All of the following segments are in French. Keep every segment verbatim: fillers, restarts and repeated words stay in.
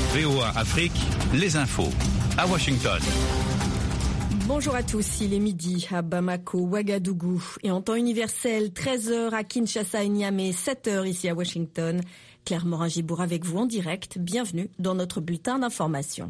V O A Afrique, les infos à Washington. Bonjour à tous, il est midi à Bamako, Ouagadougou et en temps universel, treize heures à Kinshasa et Niamey, sept heures ici à Washington. Claire Morin-Gibour avec vous en direct, bienvenue dans notre bulletin d'information.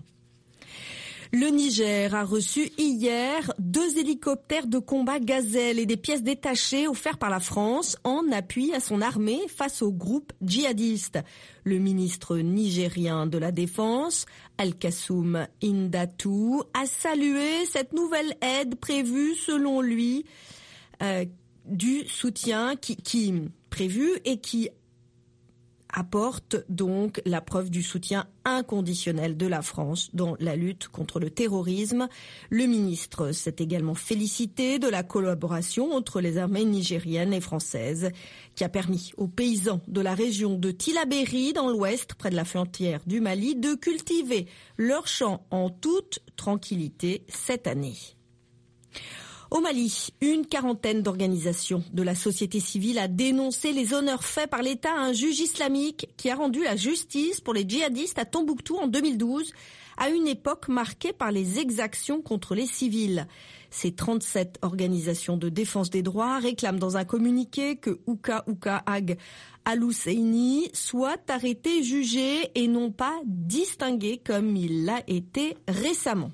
Le Niger a reçu hier deux hélicoptères de combat Gazelle et des pièces détachées offertes par la France en appui à son armée face aux groupes djihadistes. Le ministre nigérien de la Défense, Al-Kassoum Indatou, a salué cette nouvelle aide prévue selon lui euh, du soutien qui, qui prévu et qui apporte donc la preuve du soutien inconditionnel de la France dans la lutte contre le terrorisme. Le ministre s'est également félicité de la collaboration entre les armées nigériennes et françaises qui a permis aux paysans de la région de Tillabéri dans l'ouest, près de la frontière du Mali, de cultiver leurs champs en toute tranquillité cette année. Au Mali, une quarantaine d'organisations de la société civile a dénoncé les honneurs faits par l'État à un juge islamique qui a rendu la justice pour les djihadistes à Tombouctou en deux mille douze, à une époque marquée par les exactions contre les civils. Ces trente-sept organisations de défense des droits réclament dans un communiqué que Ouka Ouka Ag Al-Husseini soit arrêté, jugé et non pas distingué comme il l'a été récemment.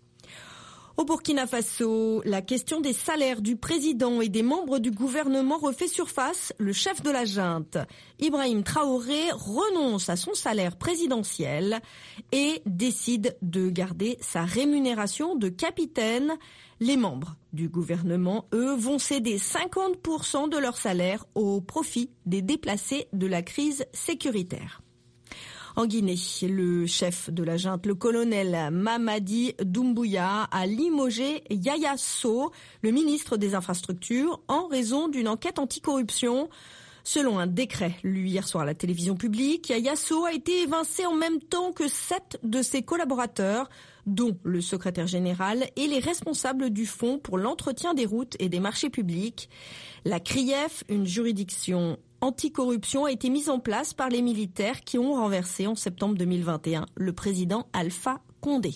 Au Burkina Faso, la question des salaires du président et des membres du gouvernement refait surface. Le chef de la junte, Ibrahim Traoré, renonce à son salaire présidentiel et décide de garder sa rémunération de capitaine. Les membres du gouvernement, eux, vont céder cinquante pour cent de leur salaire au profit des déplacés de la crise sécuritaire. En Guinée, le chef de la junte, le colonel Mamadi Doumbouya, a limogé Yaya Sow, le ministre des Infrastructures, en raison d'une enquête anticorruption. Selon un décret lu hier soir à la télévision publique, Yaya Sow a été évincé en même temps que sept de ses collaborateurs, dont le secrétaire général et les responsables du Fonds pour l'entretien des routes et des marchés publics. La C R I E F, une juridiction anticorruption, a été mise en place par les militaires qui ont renversé en septembre deux mille vingt et un le président Alpha Condé.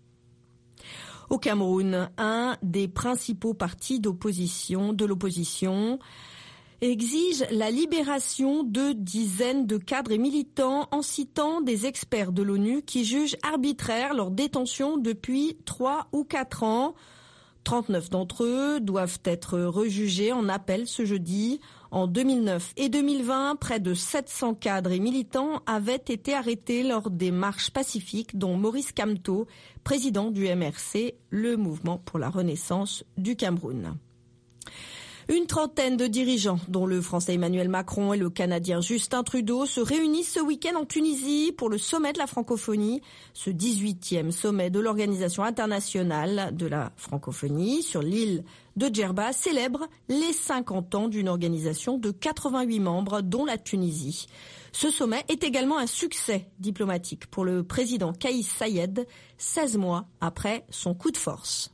Au Cameroun, un des principaux partis d'opposition, de l'opposition exige la libération de dizaines de cadres et militants en citant des experts de l'ONU qui jugent arbitraire leur détention depuis trois ou quatre ans. trente-neuf d'entre eux doivent être rejugés en appel ce jeudi. En deux mille neuf et deux mille vingt, près de sept cents cadres et militants avaient été arrêtés lors des marches pacifiques, dont Maurice Kamto, président du M R C, le mouvement pour la renaissance du Cameroun. Une trentaine de dirigeants, dont le Français Emmanuel Macron et le Canadien Justin Trudeau, se réunissent ce week-end en Tunisie pour le sommet de la francophonie, ce dix-huitième sommet de l'Organisation internationale de la francophonie sur l'île de Djerba célèbre les cinquante ans d'une organisation de quatre-vingt-huit membres, dont la Tunisie. Ce sommet est également un succès diplomatique pour le président Kaïs Saïed, seize mois après son coup de force.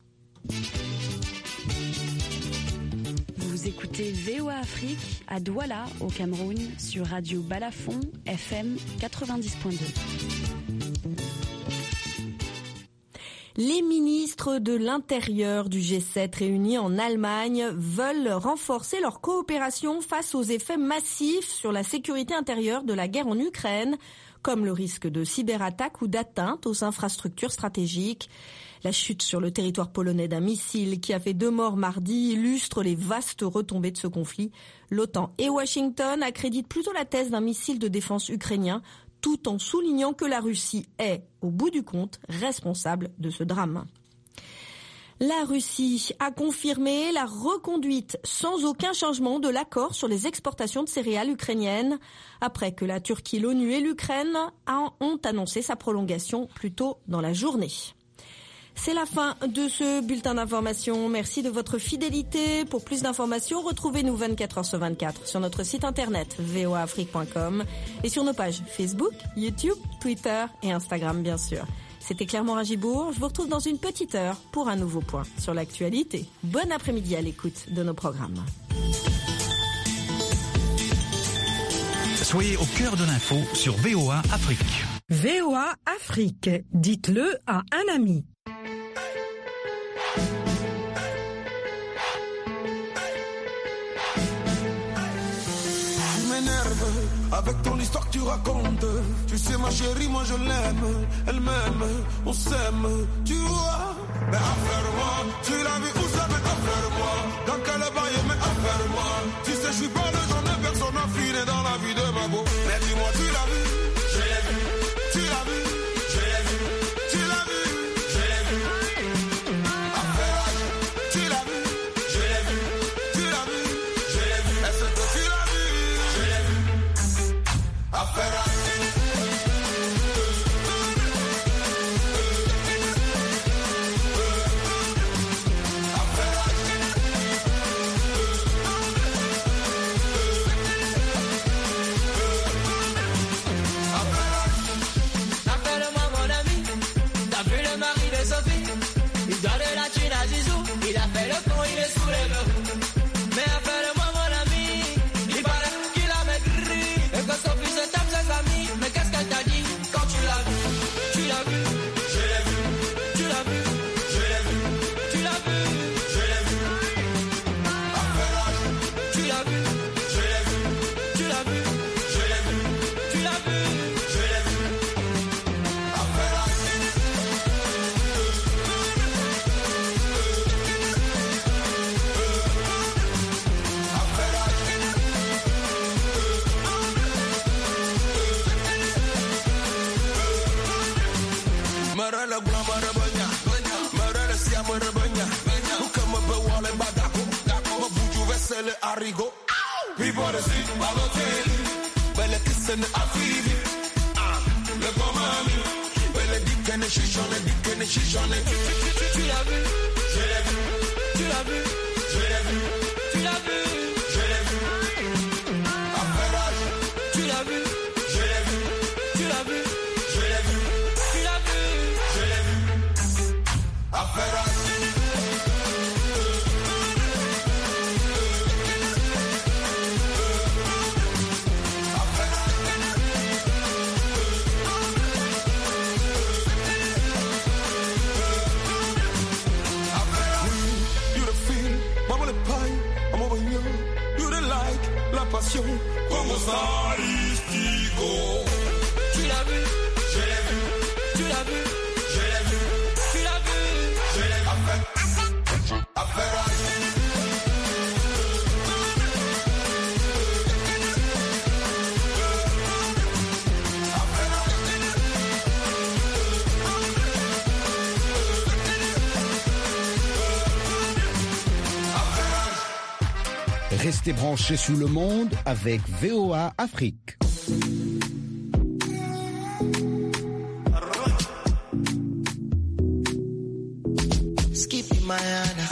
Vous écoutez V O A Afrique à Douala, au Cameroun, sur Radio Balafon, F M quatre-vingt-dix point deux. Les ministres de l'Intérieur du G sept réunis en Allemagne veulent renforcer leur coopération face aux effets massifs sur la sécurité intérieure de la guerre en Ukraine, comme le risque de cyberattaques ou d'atteinte aux infrastructures stratégiques. La chute sur le territoire polonais d'un missile qui a fait deux morts mardi illustre les vastes retombées de ce conflit. L'OTAN et Washington accréditent plutôt la thèse d'un missile de défense ukrainien, tout en soulignant que la Russie est, au bout du compte, responsable de ce drame. La Russie a confirmé la reconduite sans aucun changement de l'accord sur les exportations de céréales ukrainiennes, après que la Turquie, l'ONU et l'Ukraine ont annoncé sa prolongation plus tôt dans la journée. C'est la fin de ce bulletin d'information. Merci de votre fidélité. Pour plus d'informations, retrouvez-nous vingt-quatre heures sur vingt-quatre sur notre site internet v o a afrique point com et sur nos pages Facebook, YouTube, Twitter et Instagram, bien sûr. C'était Claire Morin-Gibour. Je vous retrouve dans une petite heure pour un nouveau point sur l'actualité. Bon après-midi à l'écoute de nos programmes. Soyez au cœur de l'info sur V O A Afrique. V O A Afrique, dites-le à un ami. Tu m'énerves avec ton histoire que tu racontes. Tu sais ma chérie, moi je l'aime. Elle m'aime, on s'aime, tu vois. Mais affaire-moi, tu l'as vu où ça, mais affaire-moi. Dans quel bail, mais affaire-moi. Tu sais, je suis pas le genre de personne affinée dans la vie de ma go. Mais dis-moi, tu l'as vu? Je l'ai vu. Tu l'as vu? Je l'ai vu. Tu l'as vu? Je l'ai vu. Affaire, tu l'as vu? Je l'ai vu. Tu l'as vu? Je l'ai vu. Est-ce que tu l'as vu? Je l'ai vu. Affaire. Arrigo, people they see Balotelli, belle kissing Afibi, ah, le pomami, belle dickene chichonne, dickene chichonne. Tu l'as vu, je l'ai vu, tu l'as vu, je l'ai vu, tu l'as vu, je l'ai vu. Affairage, tu l'as vu, je l'ai vu, tu l'as vu, je l'ai vu, tu l'as vu, je l'ai vu. Affairage. Como Salistico. Tu l'as vu, je l'ai vu. Tu l'as vu, je l'ai vu. Tu l'as vu, je l'ai vu. Affaire, affaire. Restez branchés sous le monde avec V O A Afrique. Skippy Mayana.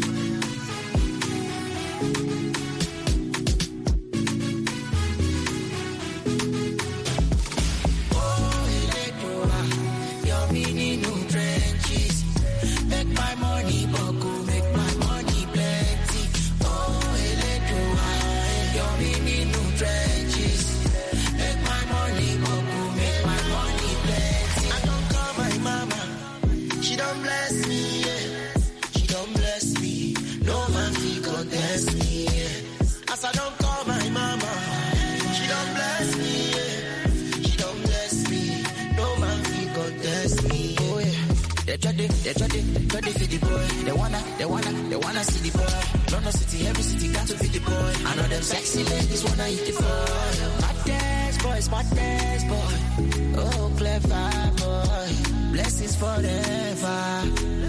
Oh, Electra, your mini new trenches. Make my money buckle, make my money plenty. Oh, your mini new trenches. Make my money buckle, make my money plenty. I don't call my mama, she don't bless me, yeah. She don't bless me, no man can contest me, yeah. As I don't call my mama, she don't bless me, yeah. She don't bless me, no man can contest me, oh yeah. They try to, they try to, they try to feed the boy. They wanna, they wanna, they wanna see the boy. London City, every city got to feed the boy. I know them sexy ladies wanna eat the boy. My dance boy, smart dance boy. Oh, clever boy. Blessings forever.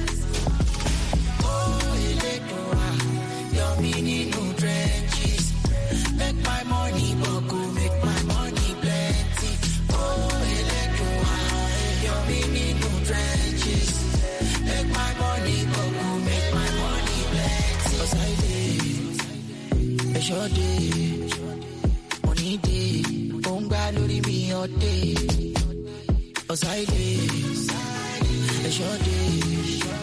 Oh, Electra, your mini new trenches. Make my money buckle, make my money plenty. Oh, Electra, your mini new trenches. Make my money buckle, make my money plenty. Cause I did, a short day, money day, Bonga lori me all day. Cause I did, a short day,